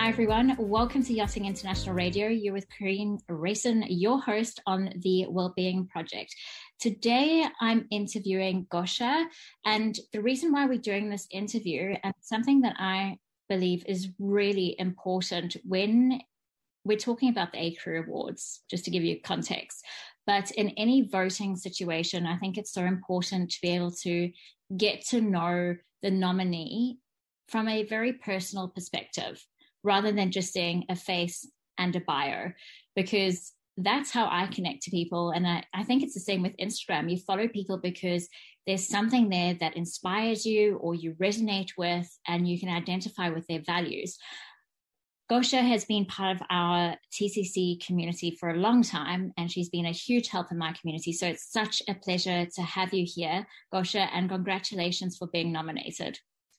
Hi everyone, welcome to Yachting International Radio. You're with Karine Rayson, your host on the Wellbeing Project. Today I'm interviewing Gosha, and the reason why we're doing this interview, and something that I believe is really important when we're talking about the ACREW Awards, just to give you context, but in any voting situation, I think it's so important to be able to get to know the nominee from a very personal perspective, rather than just seeing a face and a bio, because that's how I connect to people. And I think it's the same with Instagram. You follow people because there's something there that inspires you or you resonate with, and you can identify with their values. Gosha has been part of our TCC community for a long time, and she's been a huge help in my community. So it's such a pleasure to have you here, Gosha, and congratulations for being nominated.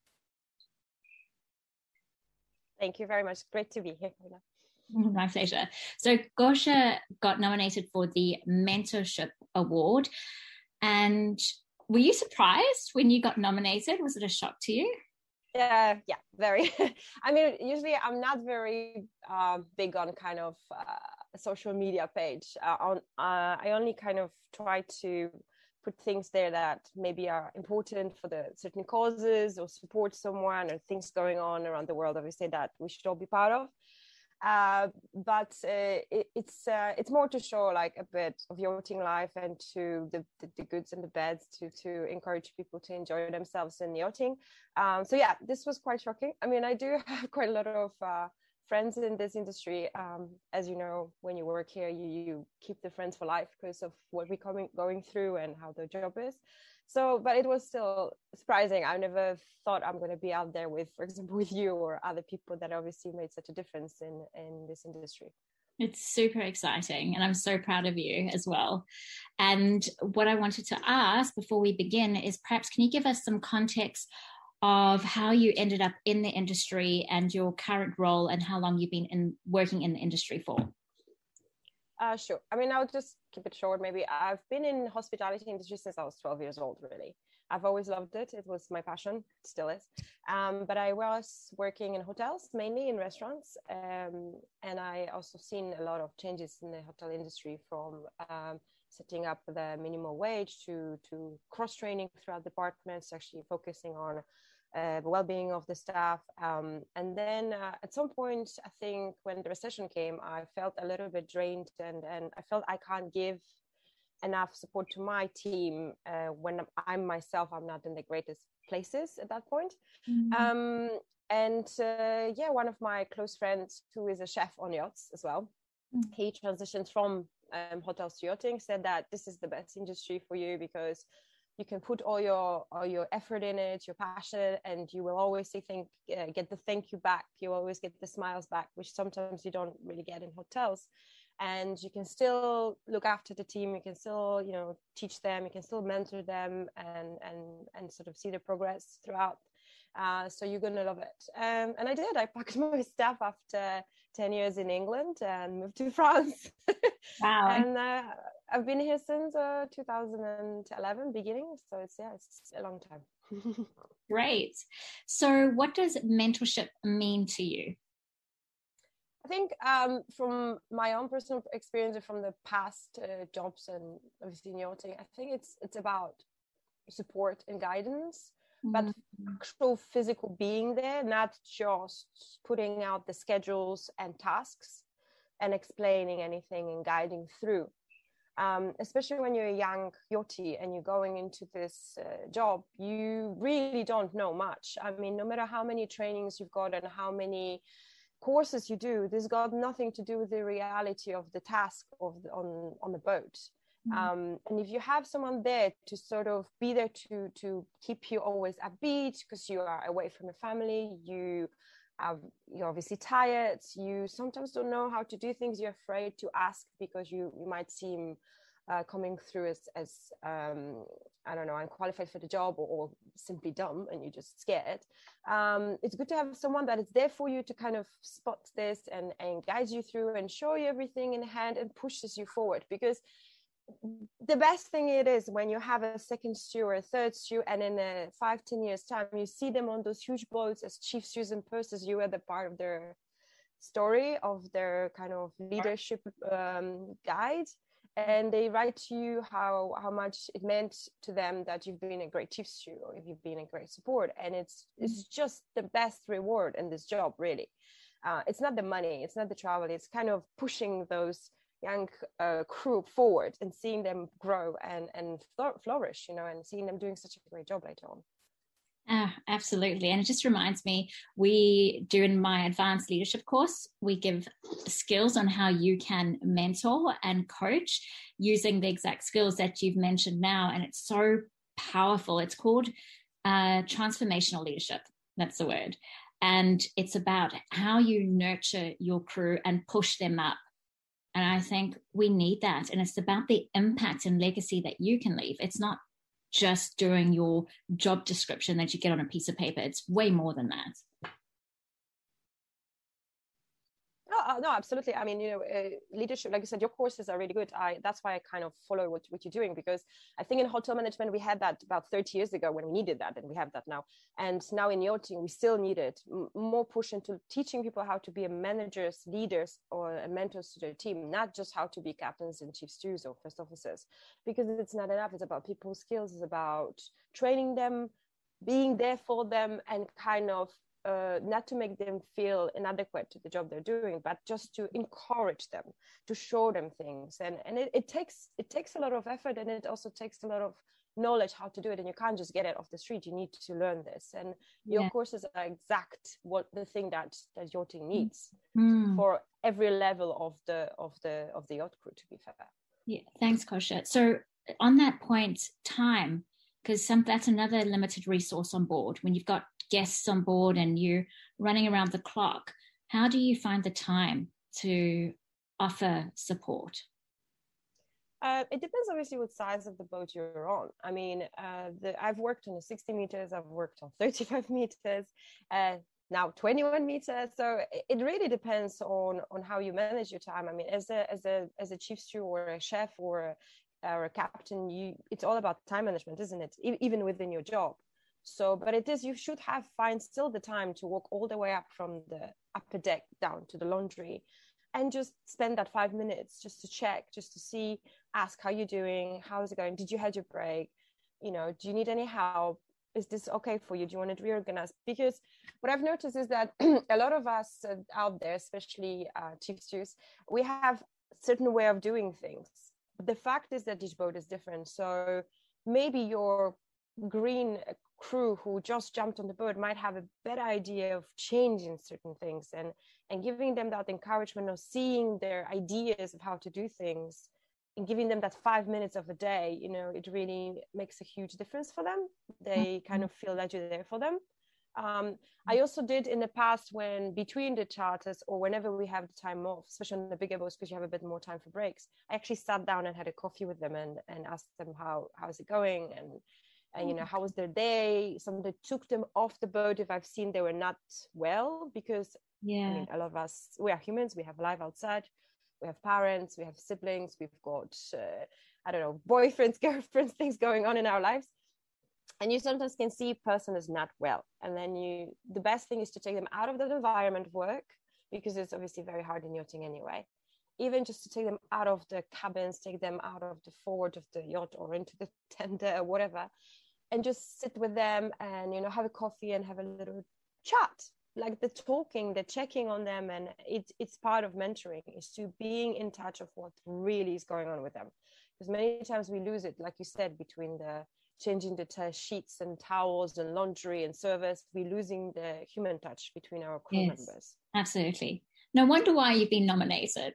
Thank you very much. Great to be here. My pleasure. So Gosha got nominated for the Mentorship Award. And were you surprised when you got nominated? Was it a shock to you? Yeah, very. I mean, usually I'm not very big on kind of social media page. I only kind of try to put things there that maybe are important for the certain causes or support someone, or things going on around the world, obviously, that we should all be part of. But it's more to show like a bit of yachting life, and to the goods and the bads, to encourage people to enjoy themselves in yachting. So yeah, this was quite shocking. I mean, I do have quite a lot of friends in this industry. As you know, when you work here, you keep the friends for life because of what we're going through and how the job is. So, but it was still surprising. I never thought I'm going to be out there with, for example, with you or other people that obviously made such a difference in this industry. It's super exciting, and I'm so proud of you as well. And what I wanted to ask before we begin is, perhaps can you give us some context of how you ended up in the industry and your current role, and how long you've been working in the industry for? Sure. I mean, I'll just keep it short. Maybe I've been in hospitality industry since I was 12 years old, really. I've always loved it. It was my passion. It still is. But I was working in hotels, mainly in restaurants. And I also seen a lot of changes in the hotel industry, from setting up the minimum wage to cross-training throughout departments, actually focusing on the well-being of the staff. And then at some point, I think when the recession came, I felt a little bit drained, and I felt I can't give enough support to my team when I'm not in the greatest places at that point. Mm-hmm. One of my close friends, who is a chef on yachts as well, mm-hmm. He transitioned from hotels to yachting, said that this is the best industry for you because you can put all your effort in it, your passion, and you will always get the thank you back. You always get the smiles back, which sometimes you don't really get in hotels. And you can still look after the team. You can still, teach them. You can still mentor them, and sort of see the progress throughout. So you're gonna love it. And I did. I packed my stuff after 10 years in England and moved to France. Wow. And I've been here since 2011 beginning. So it's a long time. Great. So what does mentorship mean to you? I think from my own personal experience and from the past jobs and obviously in yachting, I think it's about support and guidance, but actual physical being there, not just putting out the schedules and tasks and explaining anything and guiding through. Especially when you're a young yachty and you're going into this job, you really don't know much. I mean, no matter how many trainings you've got and how many courses you do, this got nothing to do with the reality of the task on the boat. And if you have someone there to sort of be there to keep you always upbeat, because you are away from your family, you're obviously tired, you sometimes don't know how to do things, you're afraid to ask because you might seem coming through as I don't know, unqualified for the job, or simply dumb, and you're just scared. It's good to have someone that is there for you to kind of spot this and guide you through and show you everything in hand and pushes you forward. Because the best thing it is when you have a second stew or a third stew, and in 5-10 years time you see them on those huge boats as chief stews and pursers, you are the part of their story of their kind of leadership guide, and they write to you how much it meant to them that you've been a great chief stew or if you've been a great support. And it's just the best reward in this job, really. It's not the money, it's not the travel, it's kind of pushing those young crew forward and seeing them grow and flourish, you know, and seeing them doing such a great job later on. Absolutely. And it just reminds me, we do in my advanced leadership course, we give skills on how you can mentor and coach using the exact skills that you've mentioned now. And it's so powerful. It's called transformational leadership. That's the word. And it's about how you nurture your crew and push them up. And I think we need that. And it's about the impact and legacy that you can leave. It's not just doing your job description that you get on a piece of paper. It's way more than that. No, absolutely. I mean, you know, leadership, like you said, your courses are really good. That's why I kind of follow what you're doing, because I think in hotel management, we had that about 30 years ago when we needed that, and we have that now. And now in yachting, we still need it. More push into teaching people how to be a managers, leaders, or mentors to their team, not just how to be captains and chief stewards or first officers, because it's not enough. It's about people skills. It's about training them, being there for them, and kind of not to make them feel inadequate to the job they're doing, but just to encourage them, to show them things. And it takes a lot of effort, and it also takes a lot of knowledge how to do it. And you can't just get it off the street. You need to learn this. And your courses are exact what the thing that yachting needs for every level of the yacht crew, to be fair. Yeah, thanks, Kosha. So on that point, time, because that's another limited resource on board. When you've got guests on board and you're running around the clock, how do you find the time to offer support? It depends obviously what size of the boat you're on. I mean, I've worked on 60 meters, I've worked on 35 meters, now 21 meters. So it really depends on how you manage your time. I mean, as a chief steward or a chef or a captain, it's all about time management, isn't it? Even within your job. So, but you should find still the time to walk all the way up from the upper deck down to the laundry, and just spend that 5 minutes just to check, just to see, ask how you're doing, how is it going, did you have your break, you know, do you need any help, is this okay for you, do you want to reorganize? Because what I've noticed is that a lot of us out there, especially chief stewards, we have a certain way of doing things. But the fact is that each boat is different. So maybe your green crew who just jumped on the boat might have a better idea of changing certain things, and giving them that encouragement of seeing their ideas of how to do things and giving them that 5 minutes of a day, you know, it really makes a huge difference for them. They kind of feel that you're there for them. I also did in the past, when between the charters or whenever we have the time off, especially on the bigger boats because you have a bit more time for breaks, I actually sat down and had a coffee with them and asked them how's it going, and you know, how was their day. Sometimes took them off the boat if I've seen they were not well, because I mean, a lot of us, we are humans, we have life outside, we have parents, we have siblings, we've got I don't know, boyfriends, girlfriends, things going on in our lives, and you sometimes can see a person is not well, and then the best thing is to take them out of that environment of work, because it's obviously very hard in yachting anyway. Even just to take them out of the cabins, take them out of the forward of the yacht or into the tender or whatever, and just sit with them and, you know, have a coffee and have a little chat, like the talking, the checking on them. And it's part of mentoring, is to being in touch of what really is going on with them. Because many times we lose it, like you said, between the changing the sheets and towels and laundry and service, we're losing the human touch between our crew members. Absolutely. No wonder why you've been nominated.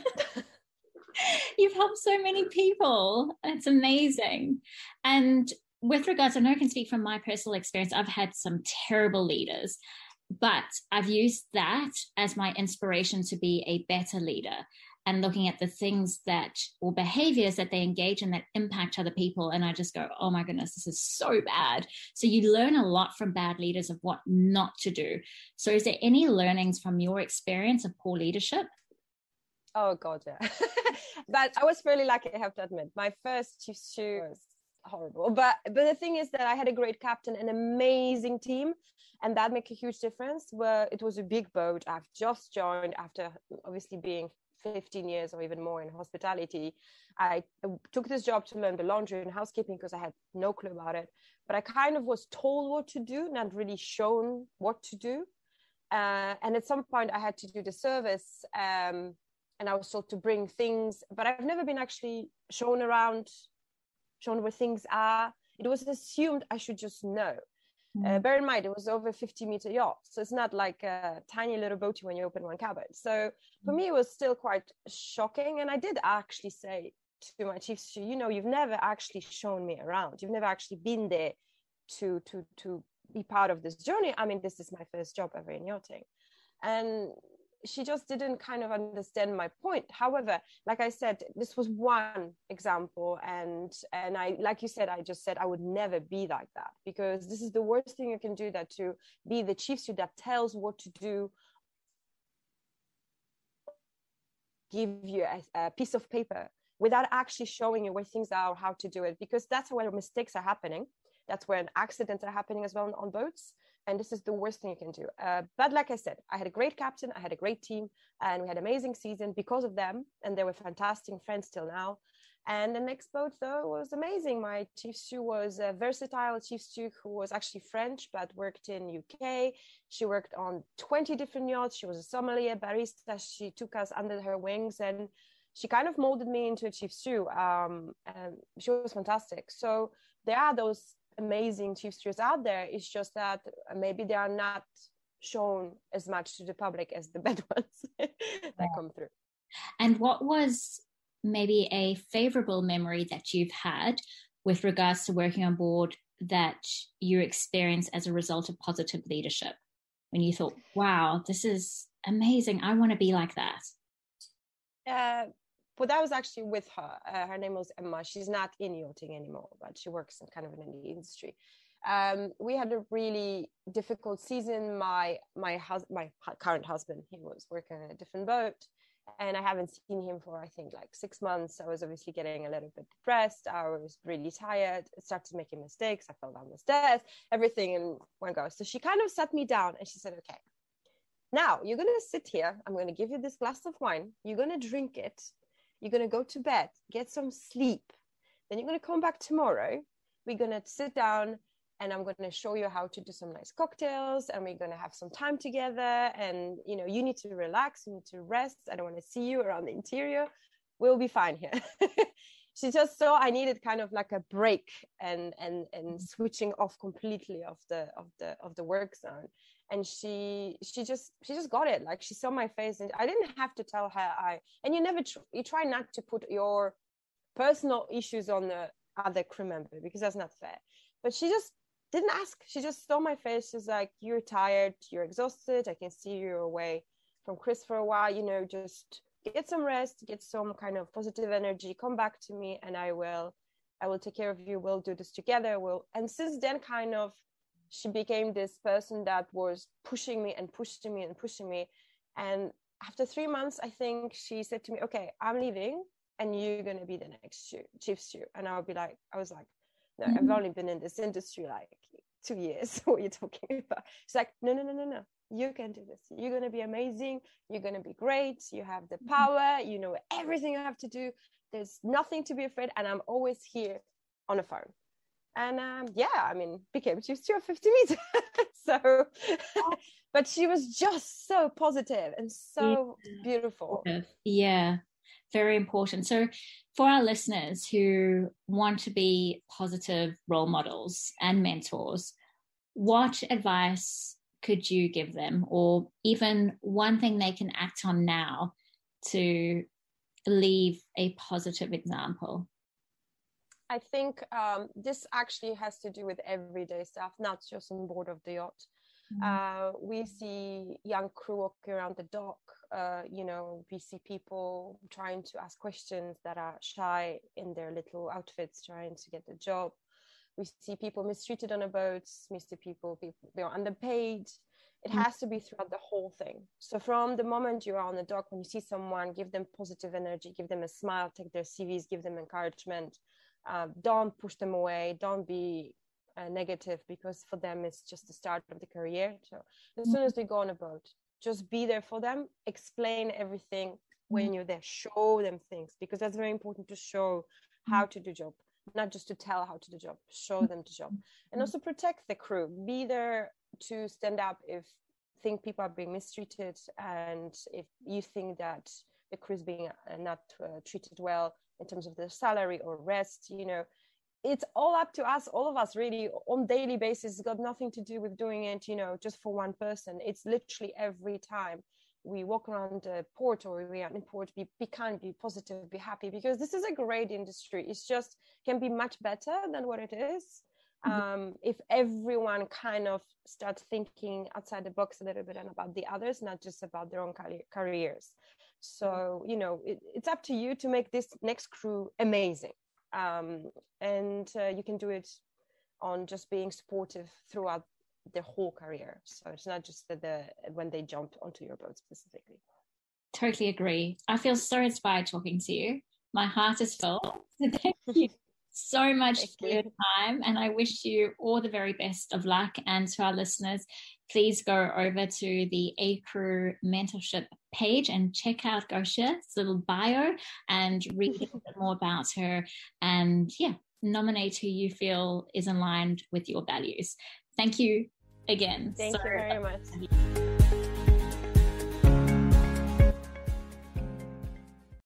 You've helped so many people. It's amazing. And with regards, I know I can speak from my personal experience. I've had some terrible leaders, but I've used that as my inspiration to be a better leader, and looking at the things or behaviors that they engage in that impact other people. And I just go, oh my goodness, this is so bad. So you learn a lot from bad leaders of what not to do. So is there any learnings from your experience of poor leadership? Oh God, yeah. But I was really lucky, I have to admit. My first chief steward was horrible. But the thing is that I had a great captain, an amazing team, and that make a huge difference. But it was a big boat. I've just joined after obviously being 15 years or even more in hospitality. I took this job to learn the laundry and housekeeping because I had no clue about it. But I kind of was told what to do, not really shown what to do. And at some point I had to do the service, and I was told to bring things, but I've never been actually shown around, shown where things are. It was assumed I should just know. Bear in mind, it was over 50-meter yacht, so it's not like a tiny little boat when you open one cupboard. So for me, it was still quite shocking. And I did actually say to my chief stew, you've never actually shown me around. You've never actually been there to be part of this journey. I mean, this is my first job ever in yachting. And she just didn't kind of understand my point. However, like I said, this was one example. And I, like you said, I just said I would never be like that, because this is the worst thing you can do, that to be the chief stew that tells what to do, give you a piece of paper without actually showing you where things are or how to do it, because that's where mistakes are happening. That's when accidents are happening as well on boats. And this is the worst thing you can do. But like I said, I had a great captain, I had a great team, and we had an amazing season because of them. And they were fantastic friends till now. And the next boat, though, was amazing. My chief stew was a versatile chief stew who was actually French, but worked in UK. She worked on 20 different yachts. She was a sommelier, barista. She took us under her wings, and she kind of molded me into a chief stew. And she was fantastic. So there are those amazing chief stews out there. It's just that maybe they are not shown as much to the public as the bad ones that come through. And what was maybe a favorable memory that you've had with regards to working on board that you experienced as a result of positive leadership, when you thought, wow, this is amazing, I want to be like that? But that was actually with her. Her name was Emma. She's not in yachting anymore, but she works in kind of in the industry. We had a really difficult season. My current husband, he was working on a different boat, and I haven't seen him for, I think, like 6 months. I was obviously getting a little bit depressed. I was really tired. I started making mistakes. I fell down the stairs, everything in one go. So she kind of sat me down and she said, okay, now you're going to sit here. I'm going to give you this glass of wine. You're going to drink it. You're going to go to bed, get some sleep. Then you're going to come back tomorrow. We're going to sit down and I'm going to show you how to do some nice cocktails, and we're going to have some time together. And, you need to relax, you need to rest. I don't want to see you around the interior. We'll be fine here. She just saw I needed kind of like a break and switching off completely of the work zone. And she just got it. Like, she saw my face, and I didn't have to tell her. And you try not to put your personal issues on the other crew member, because that's not fair. But she just didn't ask. She just saw my face. She's like, you're tired, you're exhausted. I can see you're away from Chris for a while. Just get some rest, get some kind of positive energy, come back to me, and I will take care of you. We'll do this together. And since then, kind of, she became this person that was pushing me and pushing me and pushing me. And after 3 months, I think she said to me, okay, I'm leaving and you're going to be the next chief stew. And I was like, no, I've only been in this industry like 2 years. What are you talking about? She's like, no. You can do this. You're going to be amazing. You're going to be great. You have the power. You know everything you have to do. There's nothing to be afraid. And I'm always here on the phone. And became chief stew of 50 meters. So, but she was just so positive and so beautiful. Yeah, very important. So for our listeners who want to be positive role models and mentors, what advice could you give them, or even one thing they can act on now to leave a positive example? I think this actually has to do with everyday stuff, not just on board of the yacht. We see young crew walking around the dock. We see people trying to ask questions that are shy in their little outfits, trying to get the job. We see people mistreated on the boats, people they're underpaid. It has to be throughout the whole thing. So from the moment you are on the dock, when you see someone, give them positive energy, give them a smile, take their CVs, give them encouragement. Don't push them away. Don't be negative, because for them it's just the start of the career. So as soon as they go on a boat, just be there for them, explain everything when you're there, show them things, because that's very important, to show how to do job, not just to tell how to do job, show them the job. And also protect the crew, be there to stand up if think people are being mistreated, and if you think that the crew is being not treated well in terms of their salary or rest, it's all up to us, all of us, really, on daily basis. It's got nothing to do with doing it, just for one person. It's literally every time we walk around the port or we are in port, be kind, be positive, be happy, because this is a great industry. It's just can be much better than what it is. If everyone kind of starts thinking outside the box a little bit and about the others, not just about their own careers. So, it's up to you to make this next crew amazing. And you can do it on just being supportive throughout their whole career. So it's not just when they jump onto your boat specifically. Totally agree. I feel so inspired talking to you. My heart is full. So thank you so much for your time, and I wish you all the very best of luck. And to our listeners, please go over to the A-Crew mentorship page and check out Gosha's little bio and read a little bit more about her, and nominate who you feel is aligned with your values. Thank you again. Thank you very much.